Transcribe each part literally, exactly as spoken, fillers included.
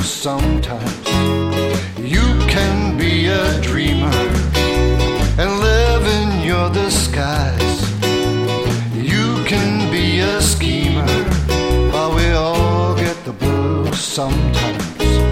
blues sometimes. You can be a dreamer and live in your disguise. You can be a schemer, but we all get the blues sometimes.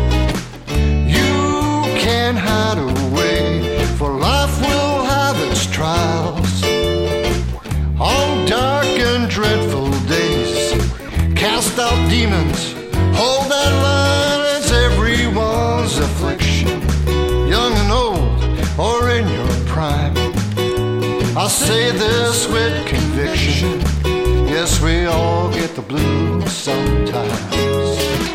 You can't hide away, for life will have its trials. On dark and dreadful days, cast out demons, hold that line. It's everyone's affliction, young and old or in your prime. I say this with conviction, yes, we all get the blues sometimes.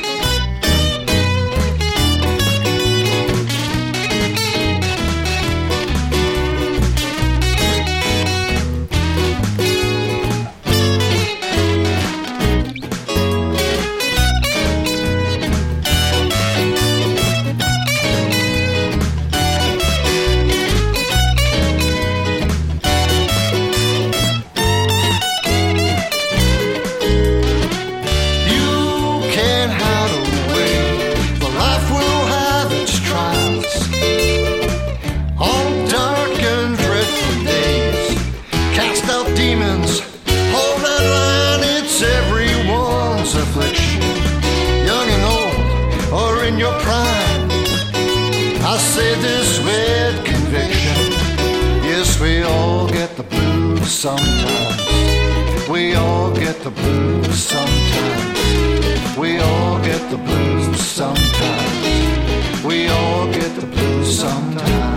Demons, hold that line, it's everyone's affliction, young and old or in your prime. I say this with conviction, yes, we all get the blues sometimes. We all get the blues sometimes. We all get the blues sometimes. We all get the blues sometimes.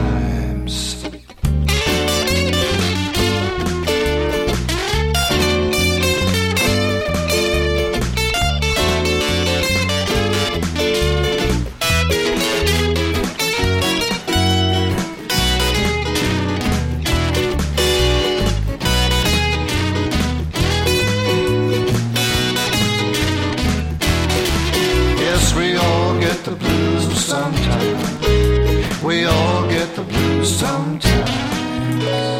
We all get the blues sometimes. We all get the blues sometimes.